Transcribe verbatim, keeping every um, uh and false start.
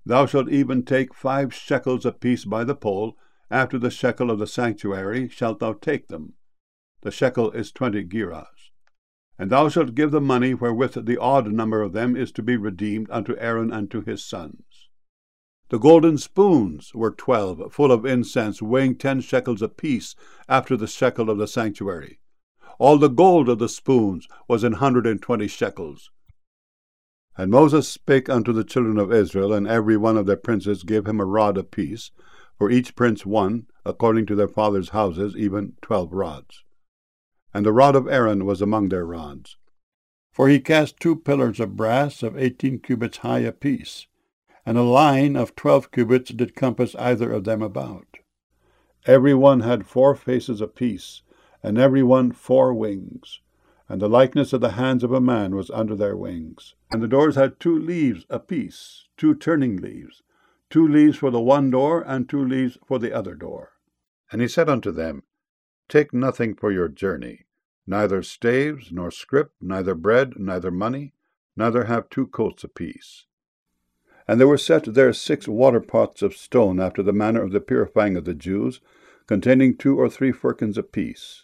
Thou shalt even take five shekels apiece by the pole. After the shekel of the sanctuary shalt thou take them. The shekel is twenty gerahs. And thou shalt give the money wherewith the odd number of them is to be redeemed unto Aaron and to his sons. The golden spoons were twelve, full of incense, weighing ten shekels apiece, after the shekel of the sanctuary. All the gold of the spoons was an hundred and twenty shekels. And Moses spake unto the children of Israel, and every one of their princes gave him a rod apiece, for each prince one, according to their fathers' houses, even twelve rods. And the rod of Aaron was among their rods. For he cast two pillars of brass of eighteen cubits high apiece, and a line of twelve cubits did compass either of them about. Every one had four faces apiece, and every one four wings, and the likeness of the hands of a man was under their wings. And the doors had two leaves apiece, two turning leaves, two leaves for the one door, and two leaves for the other door. And he said unto them, Take nothing for your journey, neither staves, nor scrip, neither bread, neither money, neither have two coats apiece. And there were set there six water pots of stone, after the manner of the purifying of the Jews, containing two or three firkins apiece.